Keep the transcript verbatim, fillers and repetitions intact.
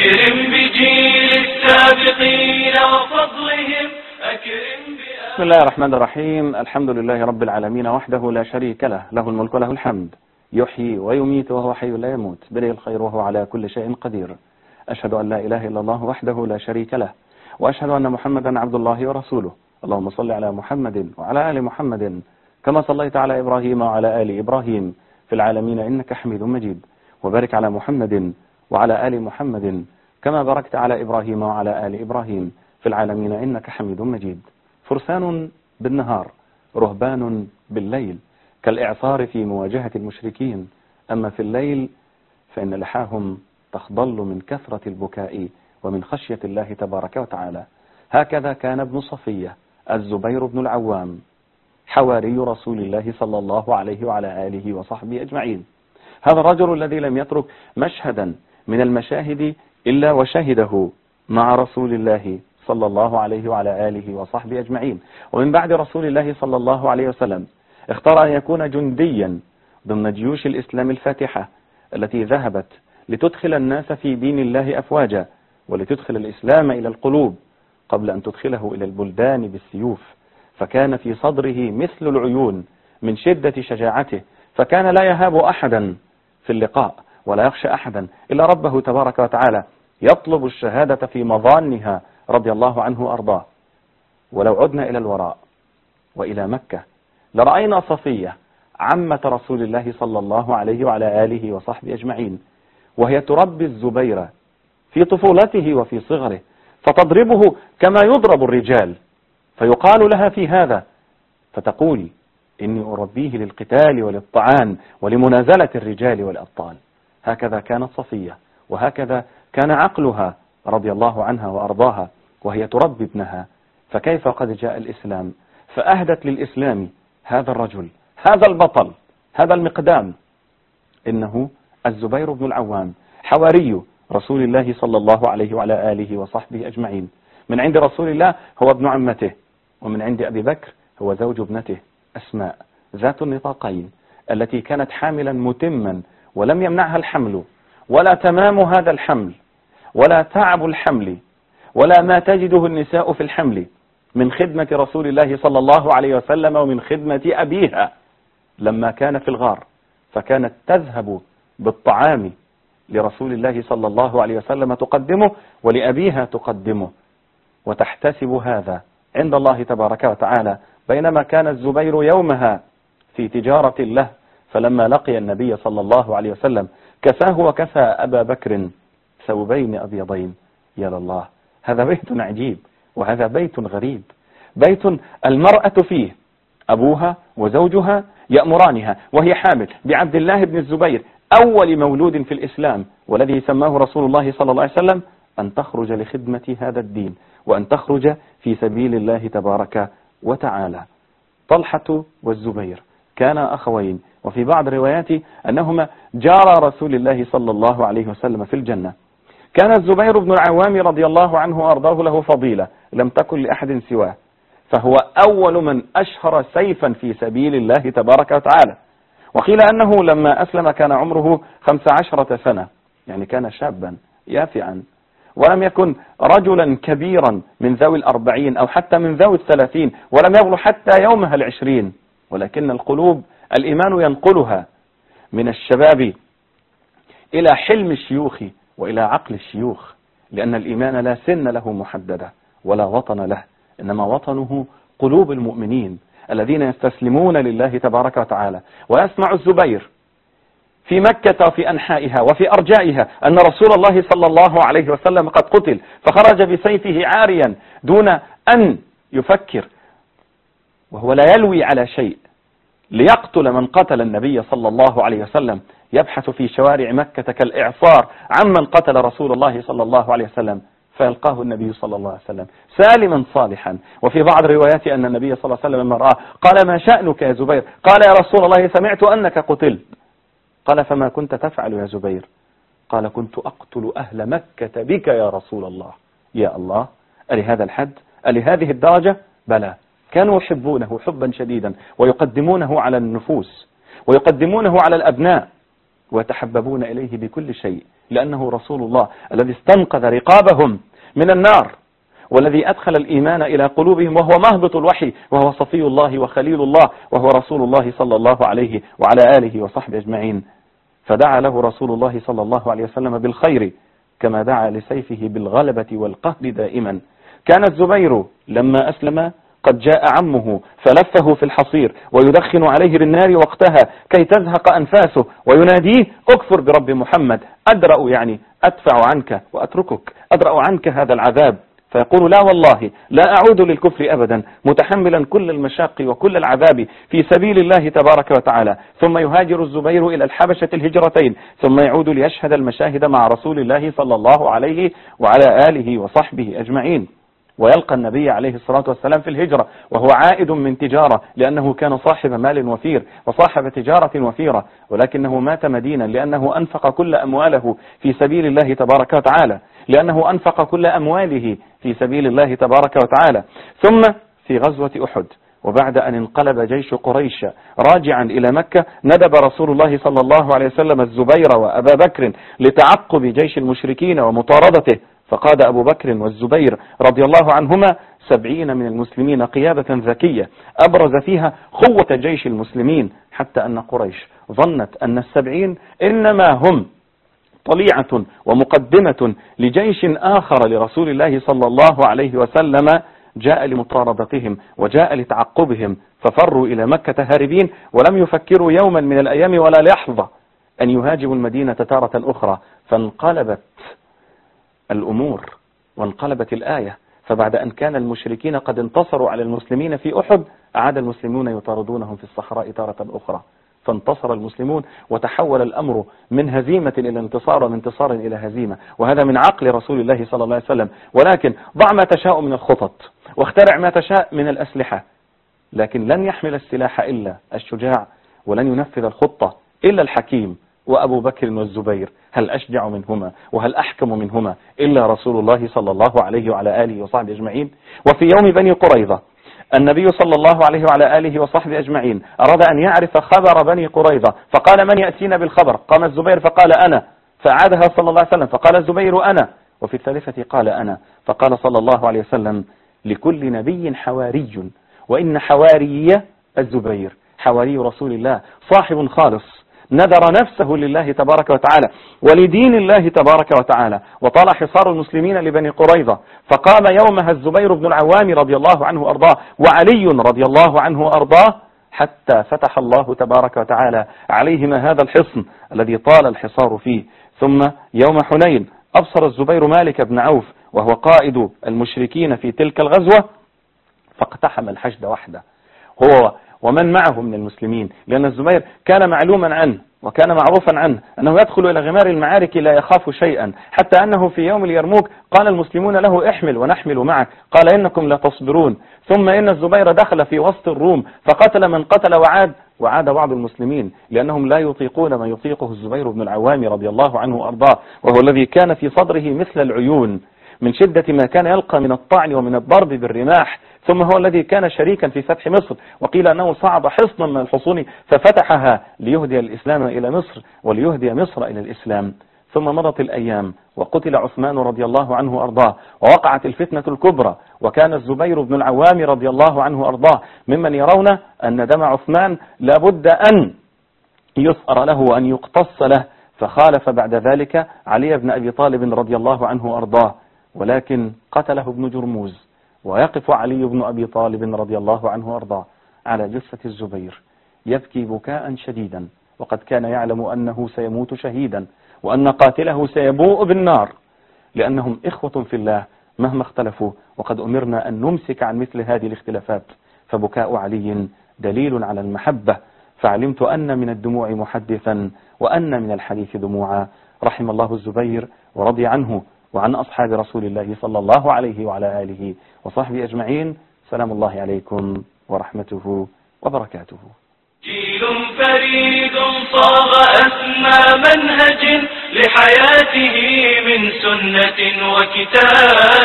أكرم بجيل السابقين وفضلهم أكرم. بسم الله الرحمن الرحيم. الحمد لله رب العالمين وحده لا شريك له، له الملك وله الحمد، يحيي ويميت وهو حي لا يموت، بيده الخير وهو على كل شيء قدير. أشهد أن لا إله إلا الله وحده لا شريك له، وأشهد أن محمدا عبد الله ورسوله. اللهم صل على محمد وعلى آل محمد كما صليت على إبراهيم وعلى آل إبراهيم في العالمين إنك حميد مجيد، وبارك على محمد وعلى آل محمد كما باركت على إبراهيم وعلى آل إبراهيم في العالمين إنك حميد مجيد. فرسان بالنهار، رهبان بالليل، كالإعصار في مواجهة المشركين، أما في الليل فإن لحاهم تخضل من كثرة البكاء ومن خشية الله تبارك وتعالى. هكذا كان ابن صفية الزبير بن العوام حواري رسول الله صلى الله عليه وعلى آله وصحبه أجمعين. هذا الرجل الذي لم يترك مشهدا من المشاهد إلا وشهده مع رسول الله صلى الله عليه وعلى آله وصحبه أجمعين. ومن بعد رسول الله صلى الله عليه وسلم اختار أن يكون جنديا ضمن جيوش الإسلام الفاتحة التي ذهبت لتدخل الناس في دين الله أفواجا، ولتدخل الإسلام إلى القلوب قبل أن تدخله إلى البلدان بالسيوف. فكان في صدره مثل العيون من شدة شجاعته، فكان لا يهاب أحدا في اللقاء ولا يخشى أحدا إلا ربه تبارك وتعالى، يطلب الشهادة في مظانها رضي الله عنه وأرضاه. ولو عدنا إلى الوراء وإلى مكة لرأينا صفية عمة رسول الله صلى الله عليه وعلى آله وصحبه أجمعين، وهي تربي الزبير في طفولته وفي صغره، فتضربه كما يضرب الرجال، فيقال لها في هذا فتقول إني أربيه للقتال وللطعان ولمنازلة الرجال والأبطال. هكذا كانت صفية، وهكذا كان عقلها رضي الله عنها وأرضاها وهي تربي ابنها. فكيف قد جاء الإسلام فأهدت للإسلام هذا الرجل، هذا البطل، هذا المقدام. إنه الزبير بن العوام حواري رسول الله صلى الله عليه وعلى آله وصحبه أجمعين. من عند رسول الله هو ابن عمته، ومن عند أبي بكر هو زوج ابنته أسماء ذات النطاقين، التي كانت حاملا متما ولم يمنعها الحمل ولا تمام هذا الحمل ولا تعب الحمل ولا ما تجده النساء في الحمل من خدمة رسول الله صلى الله عليه وسلم ومن خدمة أبيها لما كان في الغار. فكانت تذهب بالطعام لرسول الله صلى الله عليه وسلم تقدمه، ولأبيها تقدمه، وتحتسب هذا عند الله تبارك وتعالى. بينما كان الزبير يومها في تجارة له، فلما لقي النبي صلى الله عليه وسلم كساه وكسى أبا بكر ثوبين أبيضين. يا لله، هذا بيت عجيب وهذا بيت غريب، بيت المرأة فيه أبوها وزوجها يأمرانها وهي حامل بعبد الله بن الزبير أول مولود في الإسلام، والذي سماه رسول الله صلى الله عليه وسلم أن تخرج لخدمة هذا الدين وأن تخرج في سبيل الله تبارك وتعالى. طلحة والزبير كانا أخوين، وفي بعض الروايات أنهما جارا رسول الله صلى الله عليه وسلم في الجنة. كان الزبير بن العوام رضي الله عنه وأرضاه له فضيلة لم تكن لأحد سواه، فهو أول من أشهر سيفا في سبيل الله تبارك وتعالى. وقيل أنه لما أسلم كان عمره خمس عشرة سنة، يعني كان شابا يافعا، ولم يكن رجلا كبيرا من ذوي الأربعين أو حتى من ذوي الثلاثين، ولم يبلغ حتى يومها العشرين، ولكن القلوب الإيمان ينقلها من الشباب إلى حلم الشيوخ وإلى عقل الشيوخ، لأن الإيمان لا سن له محددة ولا وطن له، إنما وطنه قلوب المؤمنين الذين يستسلمون لله تبارك وتعالى. ويسمع الزبير في مكة وفي أنحائها وفي أرجائها أن رسول الله صلى الله عليه وسلم قد قتل، فخرج بسيفه عاريا دون أن يفكر، وهو لا يلوي على شيء، ليقتل من قتل النبي صلى الله عليه وسلم. يبحث في شوارع مكة كالإعصار عمن قتل رسول الله صلى الله عليه وسلم، فيلقاه النبي صلى الله عليه وسلم سالما صالحا. وفي بعض الروايات أن النبي صلى الله عليه وسلم لما رآه قال: ما شأنك يا زبير؟ قال: يا رسول الله سمعت أنك قتلت. قال: فما كنت تفعل يا زبير؟ قال: كنت أقتل أهل مكة بك يا رسول الله. يا الله، ألهذا الحد؟ ألهذه الدرجة؟ بلى، كانوا يحبونه حبا شديدا ويقدمونه على النفوس ويقدمونه على الأبناء ويتحببون إليه بكل شيء. لأنه رسول الله الذي استنقذ رقابهم من النار، والذي أدخل الإيمان إلى قلوبهم، وهو مهبط الوحي، وهو صفي الله وخليل الله، وهو رسول الله صلى الله عليه وعلى آله وصحبه أجمعين. فدعا له رسول الله صلى الله عليه وسلم بالخير كما دعا لسيفه بالغلبة والقهر دائما. كان الزبير لما أسلم قد جاء عمه فلفه في الحصير ويدخن عليه بالنار وقتها كي تزهق أنفاسه، ويناديه اكفر برب محمد، أدرأ يعني أدفع عنك وأتركك، أدرأ عنك هذا العذاب. فيقول لا والله لا أعود للكفر أبدا، متحملا كل المشاق وكل العذاب في سبيل الله تبارك وتعالى. ثم يهاجر الزبير إلى الحبشة الهجرتين، ثم يعود ليشهد المشاهد مع رسول الله صلى الله عليه وعلى آله وصحبه أجمعين، ويلقى النبي عليه الصلاة والسلام في الهجرة وهو عائد من تجارة، لأنه كان صاحب مال وفير وصاحب تجارة وفيرة، ولكنه مات مدينا لأنه أنفق كل أمواله في سبيل الله تبارك وتعالى، لأنه أنفق كل أمواله في سبيل الله تبارك وتعالى. ثم في غزوة أحد، وبعد أن انقلب جيش قريش راجعا إلى مكة، ندب رسول الله صلى الله عليه وسلم الزبير وأبا بكر لتعقب جيش المشركين ومطاردته، فقاد أبو بكر والزبير رضي الله عنهما سبعين من المسلمين قيادة ذكية أبرز فيها قوة جيش المسلمين، حتى أن قريش ظنت أن السبعين إنما هم طليعة ومقدمة لجيش آخر لرسول الله صلى الله عليه وسلم جاء لمطاردتهم وجاء لتعقبهم، ففروا إلى مكة هاربين، ولم يفكروا يوما من الأيام ولا لحظة أن يهاجموا المدينة تارة أخرى. فانقلبت الأمور وانقلبت الآية، فبعد أن كان المشركين قد انتصروا على المسلمين في أحد، عاد المسلمون يطاردونهم في الصحراء تارة أخرى، فانتصر المسلمون وتحول الأمر من هزيمة إلى انتصار ومن انتصار إلى هزيمة، وهذا من عقل رسول الله صلى الله عليه وسلم. ولكن ضع ما تشاء من الخطط واخترع ما تشاء من الأسلحة، لكن لن يحمل السلاح إلا الشجاع، ولن ينفذ الخطة إلا الحكيم. وأبو بكر والزبير هل أشجع منهما وهل أحكم منهما إلا رسول الله صلى الله عليه وعلى آله وصحبه أجمعين. وفي يوم بني قريظة النبي صلى الله عليه وعلى آله وصحبه أجمعين أراد أن يعرف خبر بني قريظة، فقال من يأتينا بالخبر؟ قام الزبير فقال أنا، فأعادها صلى الله عليه وسلم فقال الزبير أنا، وفي الثالثة قال أنا، فقال صلى الله عليه وسلم لكل نبي حواري، وإن حواري الزبير حواري رسول الله، صاحب خالص نذر نفسه لله تبارك وتعالى ولدين الله تبارك وتعالى، وطال حصار المسلمين لبني قريظة، فقام يومها الزبير بن العوام رضي الله عنه أرضاه وعلي رضي الله عنه أرضاه، حتى فتح الله تبارك وتعالى عليهما هذا الحصن الذي طال الحصار فيه. ثم يوم حنين أبصر الزبير مالك بن عوف وهو قائد المشركين في تلك الغزوة، فاقتحم الحشد وحده هو ومن معه من المسلمين، لأن الزبير كان معلوما عنه وكان معروفا عنه أنه يدخل إلى غمار المعارك لا يخاف شيئا، حتى أنه في يوم اليرموك قال المسلمون له احمل ونحمل معك، قال إنكم لا تصبرون. ثم إن الزبير دخل في وسط الروم فقتل من قتل وعاد وعاد بعض المسلمين، لأنهم لا يطيقون ما يطيقه الزبير بن العوام رضي الله عنه وأرضاه، وهو الذي كان في صدره مثل العيون من شدة ما كان يلقى من الطعن ومن الضرب بالرماح. ثم هو الذي كان شريكا في فتح مصر، وقيل أنه صعد حصنا من الحصون ففتحها ليهدي الإسلام إلى مصر وليهدي مصر إلى الإسلام. ثم مضت الأيام وقتل عثمان رضي الله عنه وأرضاه، ووقعت الفتنة الكبرى، وكان الزبير بن العوام رضي الله عنه وأرضاه ممن يرون أن دم عثمان لابد أن يثأر له وأن يقتص له، فخالف بعد ذلك علي بن أبي طالب رضي الله عنه وأرضاه، ولكن قتله ابن جرموز، ويقف علي بن أبي طالب رضي الله عنه وأرضاه على جثة الزبير يبكي بكاء شديدا، وقد كان يعلم أنه سيموت شهيدا وأن قاتله سيبوء بالنار، لأنهم إخوة في الله مهما اختلفوا، وقد أمرنا أن نمسك عن مثل هذه الاختلافات. فبكاء علي دليل على المحبة، فعلمت أن من الدموع محدثا وأن من الحديث دموعا. رحم الله الزبير ورضي عنه وعن أصحاب رسول الله صلى الله عليه وعلى آله وصحبه أجمعين. سلام الله عليكم ورحمته وبركاته. جيل فريد صاغ أسمى منهج لحياته من سنة وكتاب.